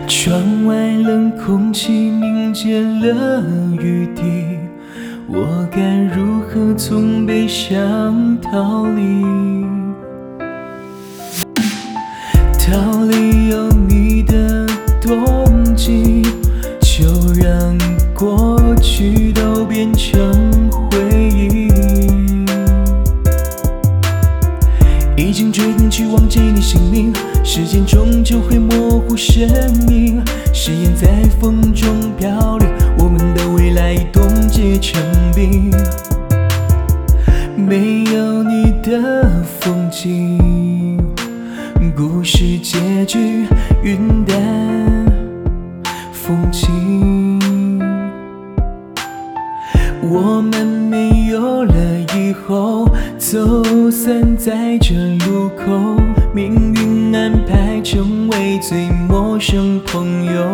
窗外冷空气凝结了雨滴，我该如何从悲伤逃离？逃离有你的冬季，就让过去都变成回忆。已经决定去忘记你姓名，时间终究会模糊身影。誓言在风中飘零，我们的未来已冻结成冰。没有你的风景，故事结局云淡风轻。我们没有了以后，走散在这路口，命运安排成为最陌生朋友。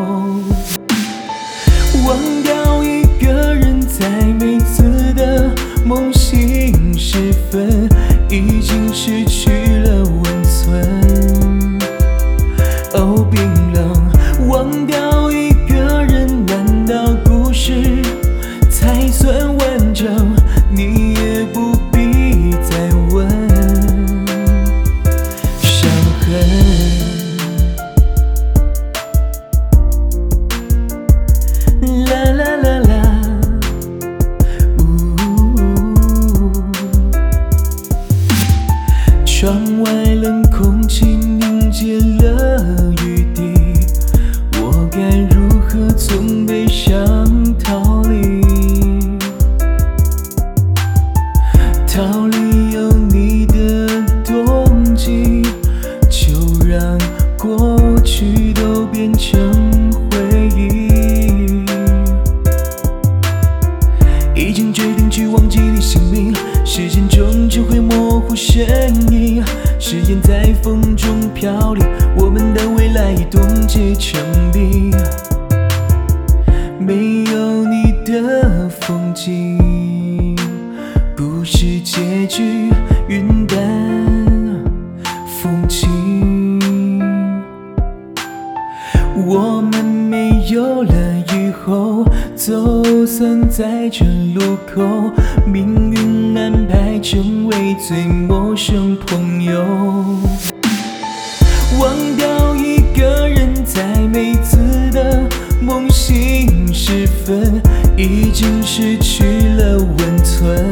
忘掉一个人在每次的梦醒时分，已经失去了温存。哦，冰冷，忘掉一个人，难道故事才算完整？你也不必再问。伤痕，啦啦啦啦，窗外冷空气凝结了雨滴，我该如何从悲伤逃离？逃离有你的冬季，就让过去都变成回忆。已经决定去忘记你姓名，时间终究会模糊身影。誓言在风中飘零，我们的未来已冻结成冰。没有你的风景，故事结局云淡风轻。我们没有了以后，走散在这路口，命运安排成为最陌生朋友。忘掉一个人在每次的梦醒时分，已经失去了温存。